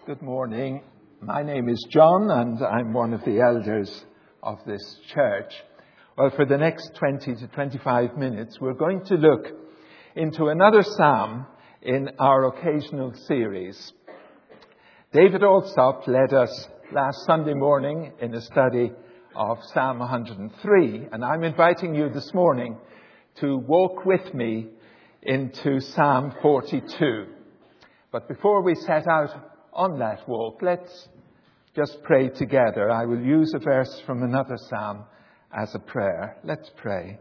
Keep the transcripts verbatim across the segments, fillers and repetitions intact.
Good morning. My name is John and I'm one of the elders of this church. Well, for the next twenty to twenty-five minutes, we're going to look into another psalm in our occasional series. David Alsop led us last Sunday morning in a study of Psalm one hundred three, and I'm inviting you this morning to walk with me into Psalm forty-two. But before we set out on that walk, let's just pray together. I will use a verse from another psalm as a prayer. Let's pray.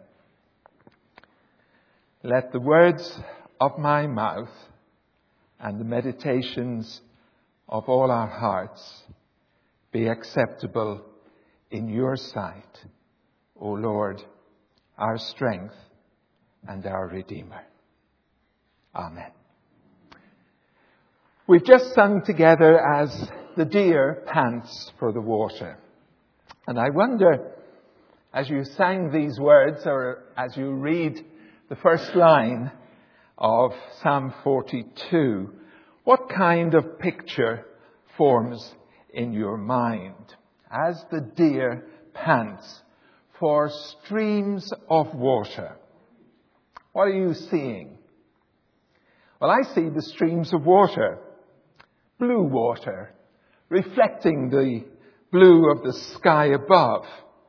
Let the words of my mouth and the meditations of all our hearts be acceptable in your sight, O Lord, our strength and our Redeemer. Amen. We've just sung together as the deer pants for the water. And I wonder, as you sang these words, or as you read the first line of Psalm forty-two, what kind of picture forms in your mind as the deer pants for streams of water? What are you seeing? Well, I see the streams of water. Blue water, reflecting the blue of the sky above.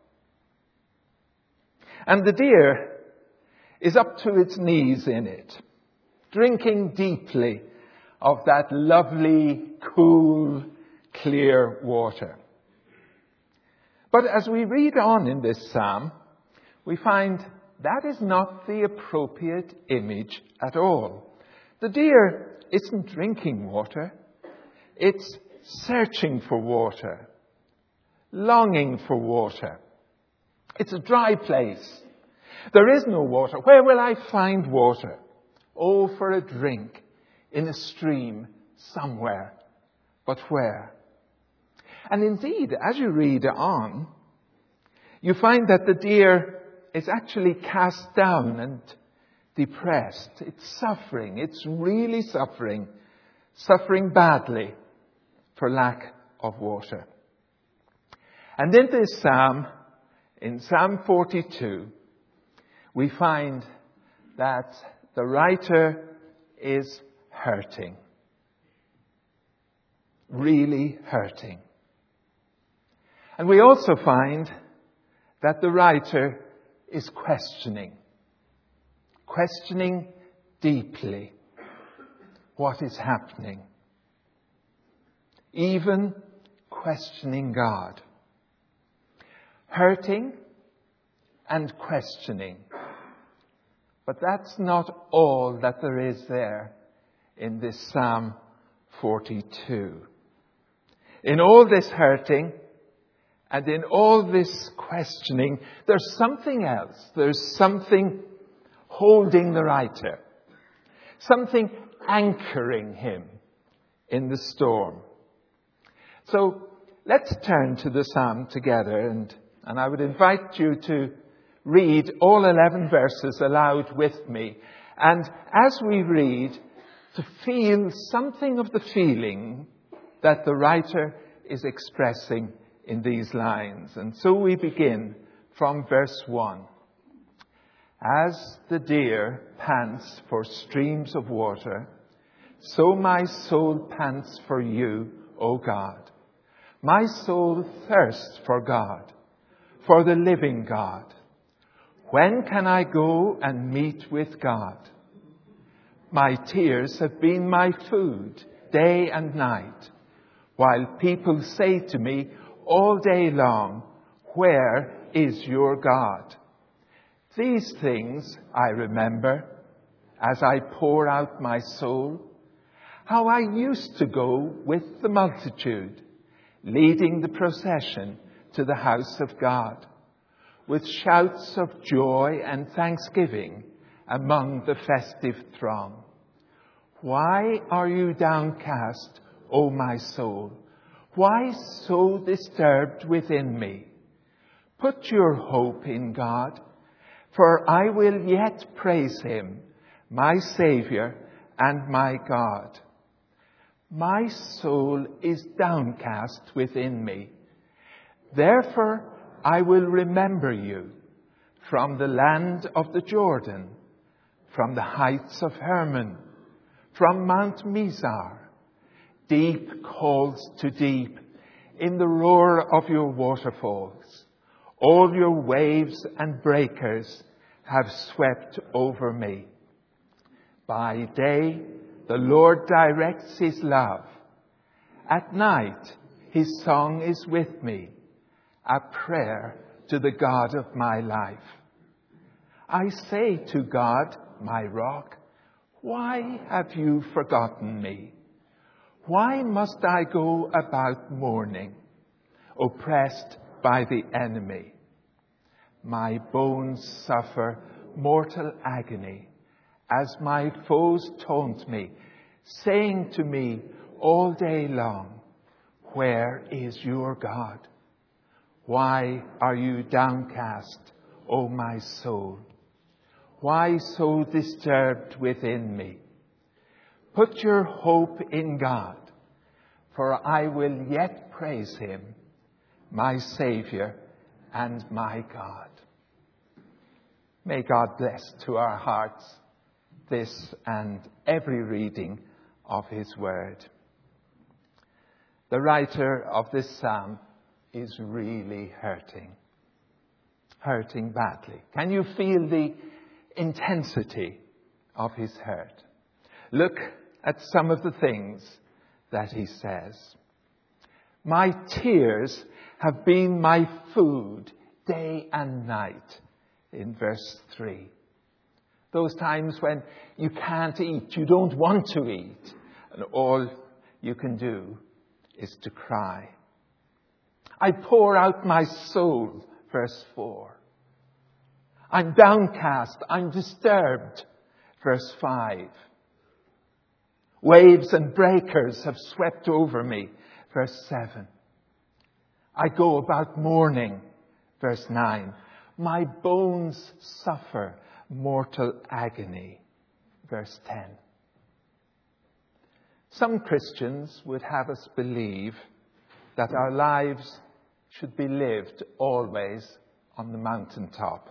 And the deer is up to its knees in it, drinking deeply of that lovely, cool, clear water. But as we read on in this psalm, we find that is not the appropriate image at all. The deer isn't drinking water. It's searching for water, longing for water. It's a dry place. There is no water. Where will I find water? Oh, for a drink in a stream somewhere. But where? And indeed, as you read on, you find that the deer is actually cast down and depressed. It's suffering. It's really suffering. Suffering badly for lack of water. And in this psalm, in Psalm forty-two, we find that the writer is hurting. Really hurting. And we also find that the writer is questioning. Questioning deeply what is happening. Even questioning God. Hurting and questioning. But that's not all that there is there in this Psalm forty-two. In all this hurting and in all this questioning, there's something else. There's something holding the writer. Something anchoring him in the storm. So let's turn to the psalm together, and, and I would invite you to read all eleven verses aloud with me. And as we read, to feel something of the feeling that the writer is expressing in these lines. And so we begin from verse one. As the deer pants for streams of water, so my soul pants for you, O God. My soul thirsts for God, for the living God. When can I go and meet with God? My tears have been my food day and night, while people say to me all day long, where is your God? These things I remember as I pour out my soul, how I used to go with the multitude, leading the procession to the house of God, with shouts of joy and thanksgiving among the festive throng. Why are you downcast, O my soul? Why so disturbed within me? Put your hope in God, for I will yet praise him, my Saviour and my God. My soul is downcast within me. Therefore I will remember you from the land of the Jordan, from the heights of Hermon, from Mount Mizar. Deep calls to deep in the roar of your waterfalls. All your waves and breakers have swept over me. By day, the Lord directs his love. At night, his song is with me, a prayer to the God of my life. I say to God, my rock, why have you forgotten me? Why must I go about mourning, oppressed by the enemy? My bones suffer mortal agony as my foes taunt me, saying to me all day long, where is your God? Why are you downcast, O my soul? Why so disturbed within me? Put your hope in God, for I will yet praise him, my Saviour and my God. May God bless to our hearts this and every reading of his word. The writer of this psalm is really hurting, hurting badly. Can you feel the intensity of his hurt? Look at some of the things that he says. My tears have been my food day and night, in verse three. Those times when you can't eat, you don't want to eat, and all you can do is to cry. I pour out my soul, verse four. I'm downcast, I'm disturbed, verse five. Waves and breakers have swept over me, verse seven. I go about mourning, verse nine. My bones suffer mortal agony, verse ten. Some Christians would have us believe that our lives should be lived always on the mountaintop.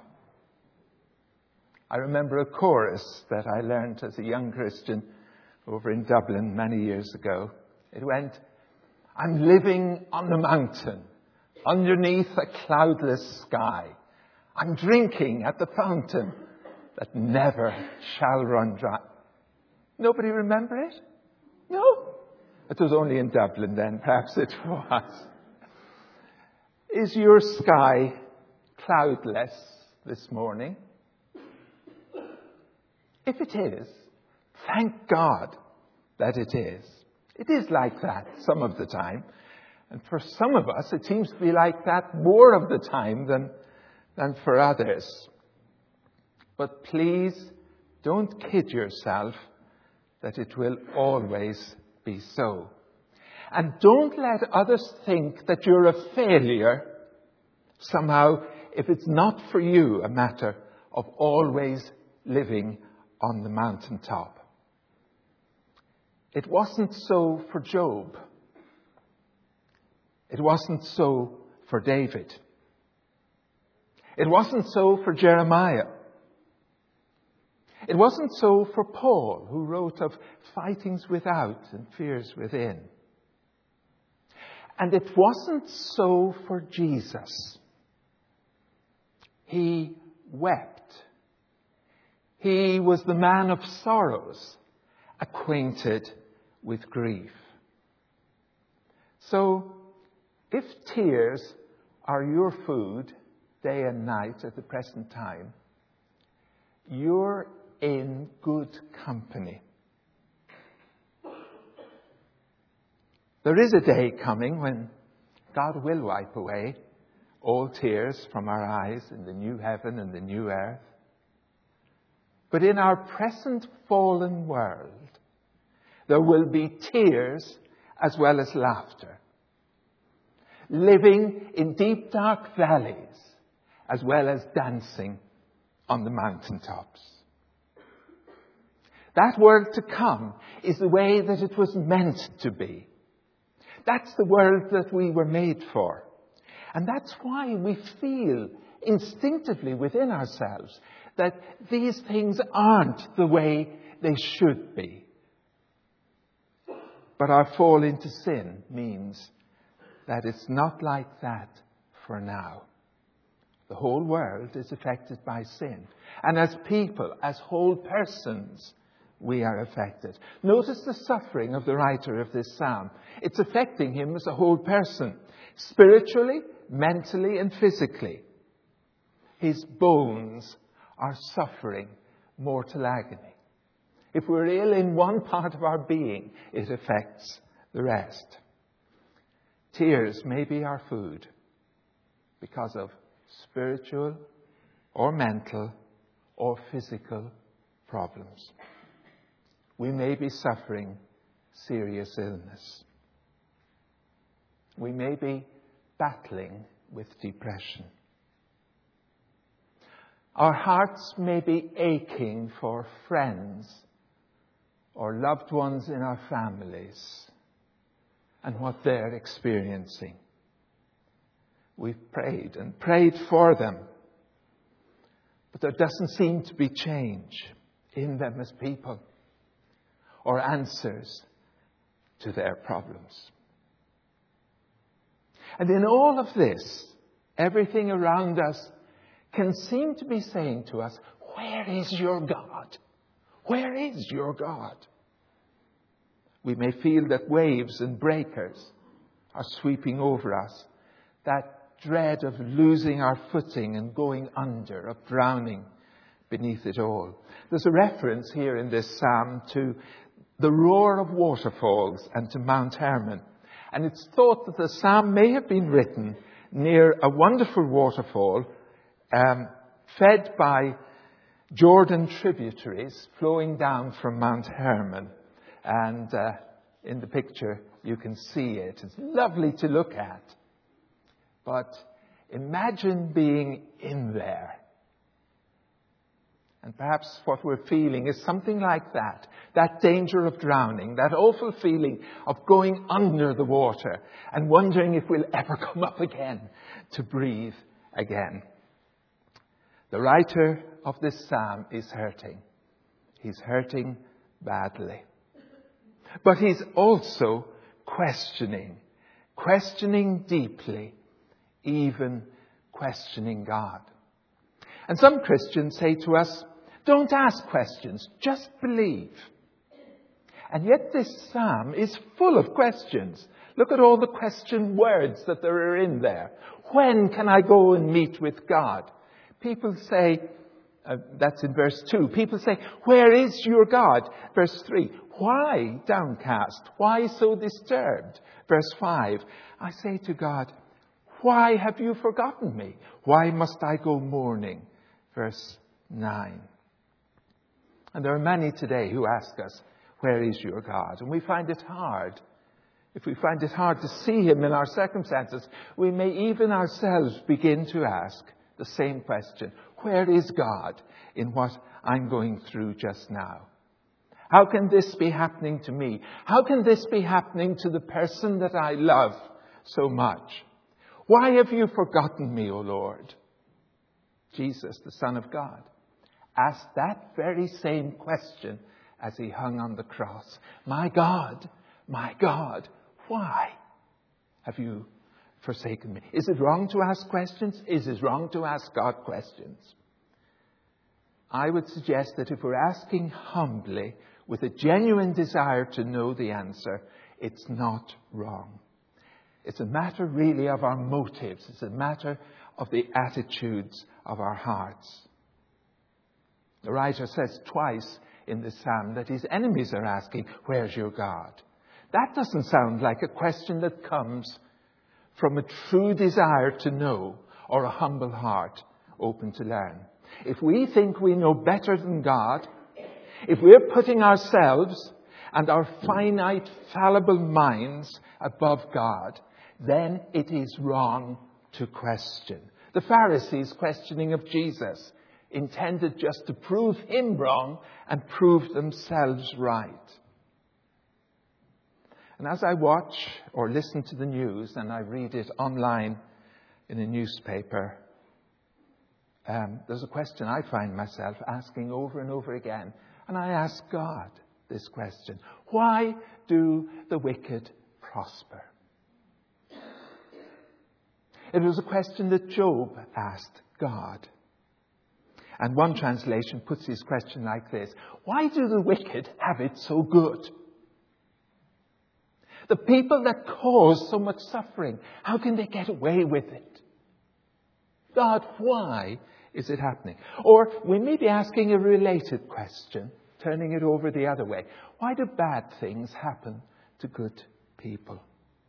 I remember a chorus that I learned as a young Christian over in Dublin many years ago. It went, I'm living on the mountain, underneath a cloudless sky. I'm drinking at the fountain that never shall run dry. Nobody remember it? No? It was only in Dublin then, perhaps it was. Is your sky cloudless this morning? If it is, thank God that it is. It is like that some of the time. And for some of us, it seems to be like that more of the time than, than for others. But please don't kid yourself that it will always be so. And don't let others think that you're a failure somehow if it's not for you a matter of always living on the mountaintop. It wasn't so for Job. It wasn't so for David. It wasn't so for Jeremiah. It wasn't so for Paul, who wrote of fightings without and fears within. And it wasn't so for Jesus. He wept. He was the man of sorrows, acquainted with grief. So, if tears are your food day and night at the present time, you're in good company. There is a day coming when God will wipe away all tears from our eyes in the new heaven and the new earth. But in our present fallen world, there will be tears as well as laughter. Living in deep, dark valleys as well as dancing on the mountaintops. That world to come is the way that it was meant to be. That's the world that we were made for. And that's why we feel instinctively within ourselves that these things aren't the way they should be. But our fall into sin means that it's not like that for now. The whole world is affected by sin. And as people, as whole persons, we are affected. Notice the suffering of the writer of this psalm. It's affecting him as a whole person, spiritually, mentally, and physically. His bones are suffering mortal agony. If we're ill in one part of our being, it affects the rest. Tears may be our food because of spiritual or mental or physical problems. We may be suffering serious illness. We may be battling with depression. Our hearts may be aching for friends or loved ones in our families and what they're experiencing. We've prayed and prayed for them, but there doesn't seem to be change in them as people or answers to their problems. And in all of this, everything around us can seem to be saying to us, where is your God? Where is your God? We may feel that waves and breakers are sweeping over us, that dread of losing our footing and going under, of drowning beneath it all. There's a reference here in this psalm to the roar of waterfalls and to Mount Hermon. And it's thought that the psalm may have been written near a wonderful waterfall um, fed by Jordan tributaries flowing down from Mount Hermon. And uh, in the picture you can see it. It's lovely to look at. But imagine being in there. And perhaps what we're feeling is something like that. That danger of drowning. That awful feeling of going under the water and wondering if we'll ever come up again to breathe again. The writer of this psalm is hurting. He's hurting badly. But he's also questioning. Questioning deeply. Even questioning God. And some Christians say to us, don't ask questions, just believe. And yet this psalm is full of questions. Look at all the question words that there are in there. When can I go and meet with God? People say, uh, that's in verse two, people say, where is your God? Verse three, why downcast? Why so disturbed? Verse five, I say to God, why have you forgotten me? Why must I go mourning? Verse nine. And there are many today who ask us, where is your God? And we find it hard. If we find it hard to see him in our circumstances, we may even ourselves begin to ask the same question. Where is God in what I'm going through just now? How can this be happening to me? How can this be happening to the person that I love so much? Why have you forgotten me, O Lord? Jesus, the Son of God, asked that very same question as he hung on the cross. My God, my God, why have you forsaken me? Is it wrong to ask questions? Is it wrong to ask God questions? I would suggest that if we're asking humbly, with a genuine desire to know the answer, it's not wrong. It's a matter really of our motives. It's a matter of the attitudes of our hearts. The writer says twice in this psalm that his enemies are asking, where's your God? That doesn't sound like a question that comes from a true desire to know or a humble heart open to learn. If we think we know better than God, if we're putting ourselves and our finite, fallible minds above God, then it is wrong to question. The Pharisees questioning of Jesus. intended just to prove him wrong and prove themselves right. And as I watch or listen to the news, and I read it online in a newspaper, um, there's a question I find myself asking over and over again. And I ask God this question: why do the wicked prosper? It was a question that Job asked God. And one translation puts his question like this: why do the wicked have it so good? The people that cause so much suffering, how can they get away with it? God, why is it happening? Or we may be asking a related question, turning it over the other way. Why do bad things happen to good people?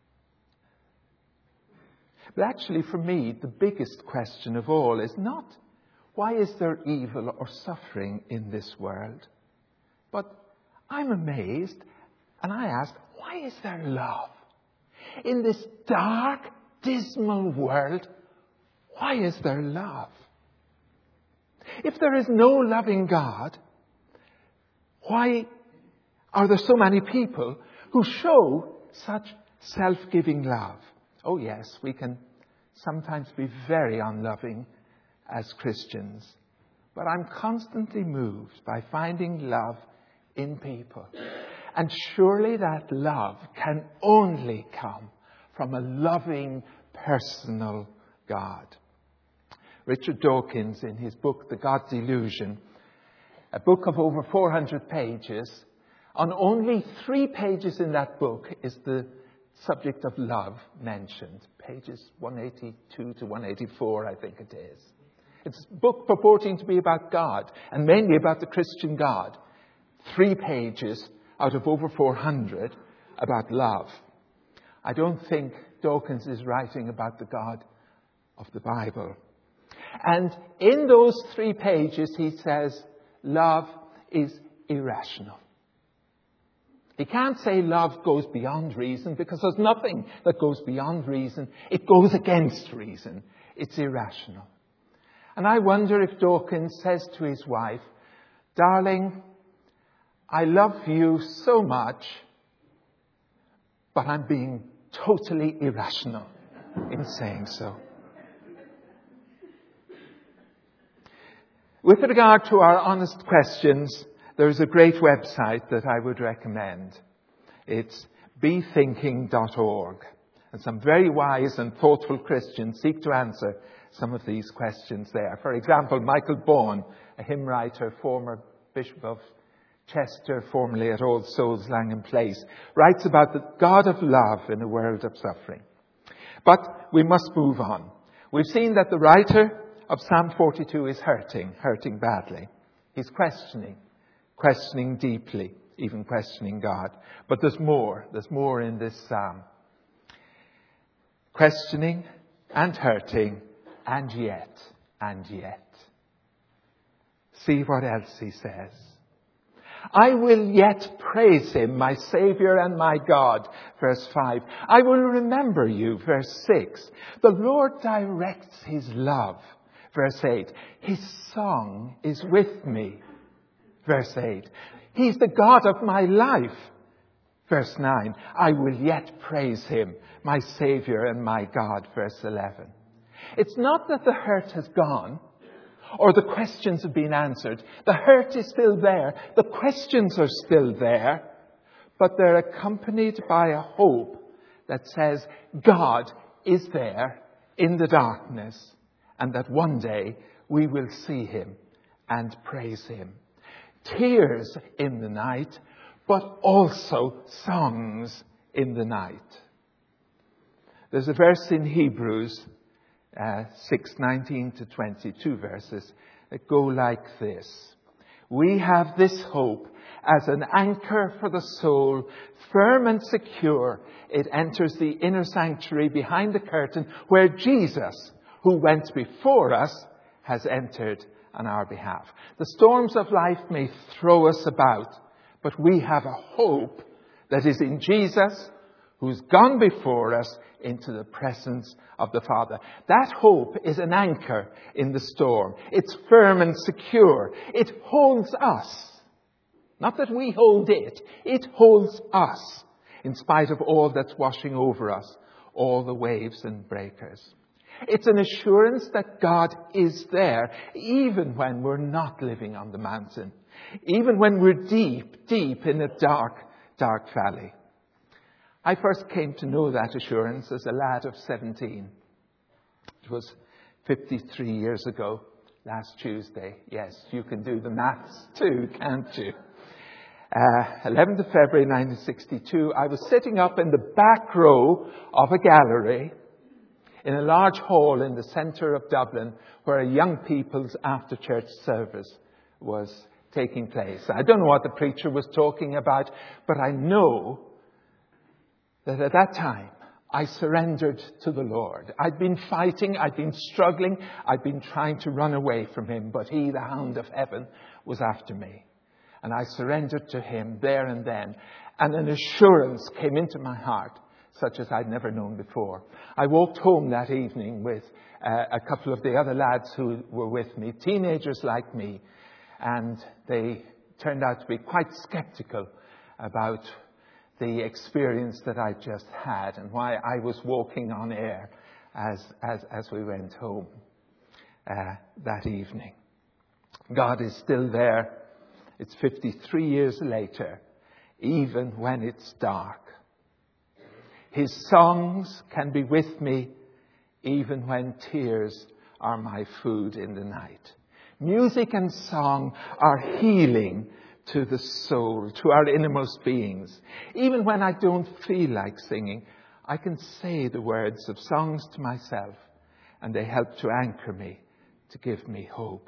But actually, for me, the biggest question of all is not, why is there evil or suffering in this world? But I'm amazed, and I ask, why is there love? In this dark, dismal world, why is there love? If there is no loving God, why are there so many people who show such self-giving love? Oh yes, we can sometimes be very unloving as Christians, but I'm constantly moved by finding love in people. And surely that love can only come from a loving, personal God. Richard Dawkins, in his book, The God's Illusion, a book of over four hundred pages, on only three pages in that book is the subject of love mentioned. Pages one eighty-two to one eighty-four, I think it is. It's a book purporting to be about God, and mainly about the Christian God. Three pages out of over four hundred about love. I don't think Dawkins is writing about the God of the Bible. And in those three pages, he says, love is irrational. He can't say love goes beyond reason, because there's nothing that goes beyond reason. It goes against reason. It's irrational. And I wonder if Dawkins says to his wife, darling, I love you so much, but I'm being totally irrational in saying so. With regard to our honest questions, there is a great website that I would recommend. It's be thinking dot org. And some very wise and thoughtful Christians seek to answer some of these questions there. For example, Michael Bourne, a hymn writer, former Bishop of Chester, formerly at All Souls Langham Place, writes about the God of love in a world of suffering. But we must move on. We've seen that the writer of Psalm forty-two is hurting, hurting badly. He's questioning, questioning deeply, even questioning God. But there's more. There's more in this psalm. Questioning and hurting, and yet, and yet. See what else he says. I will yet praise him, my Saviour and my God. Verse five. I will remember you. Verse six. The Lord directs his love. Verse eight. His song is with me. Verse eight. He's the God of my life. Verse nine. I will yet praise him, my Saviour and my God. Verse eleven. It's not that the hurt has gone, or the questions have been answered. The hurt is still there. The questions are still there. But they're accompanied by a hope that says God is there in the darkness, and that one day we will see him and praise him. Tears in the night, but also songs in the night. There's a verse in Hebrews Uh, six, nineteen to twenty, two verses that go like this. We have this hope as an anchor for the soul, firm and secure. It enters the inner sanctuary behind the curtain where Jesus, who went before us, has entered on our behalf. The storms of life may throw us about, but we have a hope that is in Jesus, who's gone before us into the presence of the Father. That hope is an anchor in the storm. It's firm and secure. It holds us. Not that we hold it. It holds us in spite of all that's washing over us, all the waves and breakers. It's an assurance that God is there, even when we're not living on the mountain, even when we're deep, deep in a dark, dark valley. I first came to know that assurance as a lad of seventeen. It was fifty-three years ago, last Tuesday. Yes, you can do the maths too, can't you? Uh, eleventh of February nineteen sixty-two, I was sitting up in the back row of a gallery in a large hall in the centre of Dublin where a young people's after-church service was taking place. I don't know what the preacher was talking about, but I know that at that time I surrendered to the Lord. I'd been fighting, I'd been struggling, I'd been trying to run away from him, but he, the hound of heaven, was after me. And I surrendered to him there and then. And an assurance came into my heart, such as I'd never known before. I walked home that evening with uh, a couple of the other lads who were with me, teenagers like me. And they turned out to be quite skeptical about the experience that I just had and why I was walking on air as, as, as we went home uh, that evening. God is still there. It's fifty-three years later, even when it's dark. His songs can be with me even when tears are my food in the night. Music and song are healing to the soul, to our innermost beings. Even when I don't feel like singing, I can say the words of songs to myself, and they help to anchor me, to give me hope.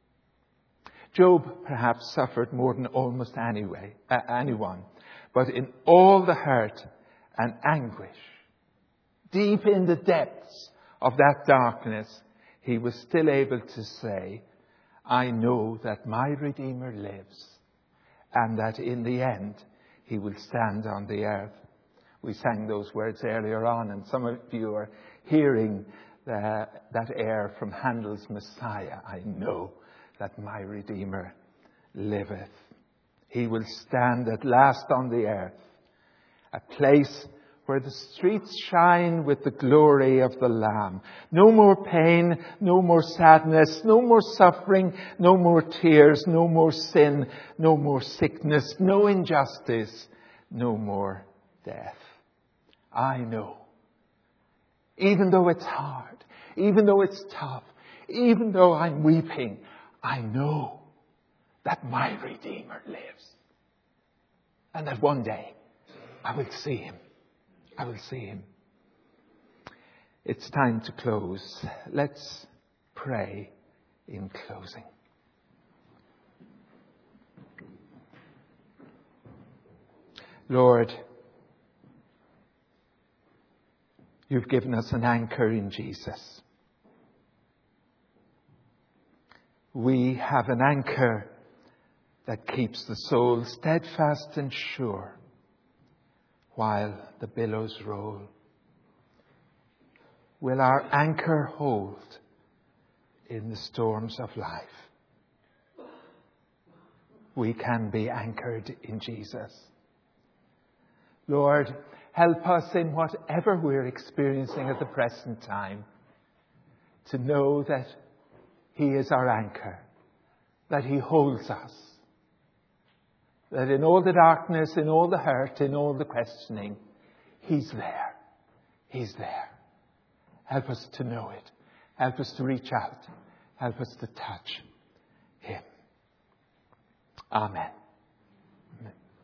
Job perhaps suffered more than almost anyway, uh, anyone, but in all the hurt and anguish, deep in the depths of that darkness, he was still able to say, I know that my Redeemer lives, and that in the end he will stand on the earth. We sang those words earlier on, and some of you are hearing the, that air from Handel's Messiah. I know that my Redeemer liveth. He will stand at last on the earth, a place where the streets shine with the glory of the Lamb. No more pain, no more sadness, no more suffering, no more tears, no more sin, no more sickness, no injustice, no more death. I know, even though it's hard, even though it's tough, even though I'm weeping, I know that my Redeemer lives. And that one day I will see him. I will see him. It's time to close. Let's pray in closing. Lord, you've given us an anchor in Jesus. We have an anchor that keeps the soul steadfast and sure while the billows roll. Will our anchor hold in the storms of life? We can be anchored in Jesus. Lord, help us in whatever we're experiencing at the present time to know that He is our anchor, that He holds us, that in all the darkness, in all the hurt, in all the questioning, He's there. He's there. Help us to know it. Help us to reach out. Help us to touch Him. Amen.